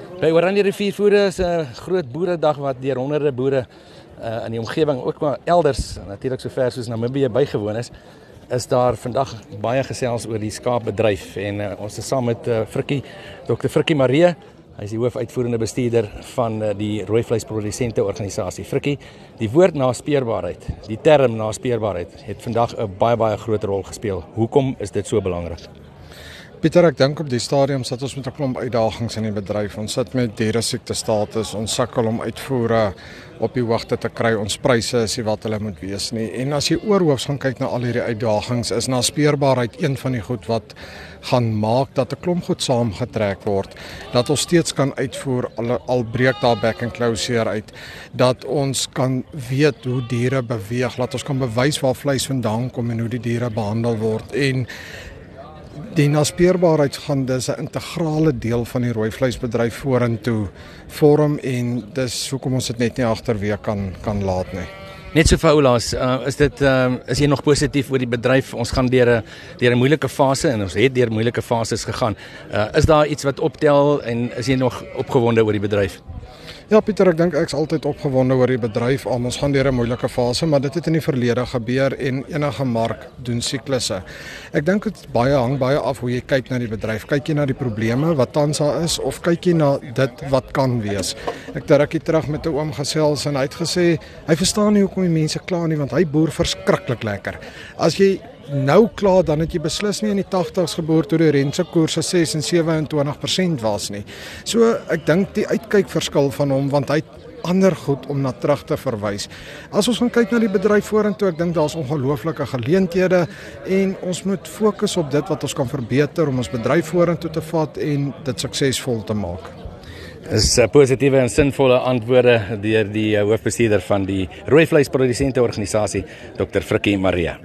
By Oranje Riviervoere is 'n groot boeredag wat deur honderde boere in die omgewing, ook maar elders, natuurlik so ver soos Namibië bygewoon is daar vandag baie gesels oor die skaapbedryf en ons is saam met Frikkie, Dr. Frikkie Maree. Hy is die hoofuitvoerende bestuurder van die rooivleisprodusente organisasie. Frikkie, die woord naspeurbaarheid, die term naspeurbaarheid het vandag 'n baie groot rol gespeel. Hoekom is dit so belangrik? Pieter, ek dink op die stadium sit ons met 'n klomp uitdagings in die bedryf. Ons sit met dieresiekte-status, ons sukkel om uitvoere op die hoogte te kry, ons pryse is nie wat hulle moet wees nie. En as jy oorhoofs gaan kyk na al hierdie uitdagings, is naspeurbaarheid een van die goed wat gaan maak dat 'n klomp goed saamgetrek word, dat ons steeds kan uitvoer, al breek daar back and closure uit, dat ons kan weet hoe diere beweeg, dat ons kan bewys waar vleis vandaan kom en hoe die diere behandel word. En die naspeurbaarheid gaan dis 'n integrale deel van die rooivleisbedryf vorentoe vorm en dis hoekom ons dit net nie agterweë kan laat nie. Net so vir oulaas, is jy nog positief oor die bedryf? Ons gaan deur 'n moeilike fase en ons het deur moeilike fases gegaan. Is daar iets wat optel en is jy nog opgewonde oor die bedryf? Ja, Pieter, ek dink ek's altyd opgewonde oor die bedryf. Ons gaan deur 'n moeilike fase, maar dit het in die verlede gebeur en enige mark doen siklusse. Ek dink dit hang baie af hoe jy kyk na die bedryf. Kyk jy na die probleme wat tans daar is of kyk jy na dit wat kan wees? Ek het rukkie terug met 'n oom gesels en hy het gesê hy verstaan nie hoekom die mense kla nie, want hy boer verskriklik lekker. As jy nou klaar, dan het jy beslis nie in die 80's geboor toe die rentekoerse 6 en 27% was nie. So ek dink die uitkyk verskil van hom, want hy het ander goed om na terug te verwys. As ons gaan kyk na die bedryf vorentoe, ek dink daar's ongelooflike geleenthede en ons moet fokus op dit wat ons kan verbeter om ons bedryf vorentoe te vat en dit suksesvol te maak. Is positiewe en sinvolle antwoorde deur die hoofbestuurder van die rooivleisprodusente organisasie, Dr. Frikkie Maree.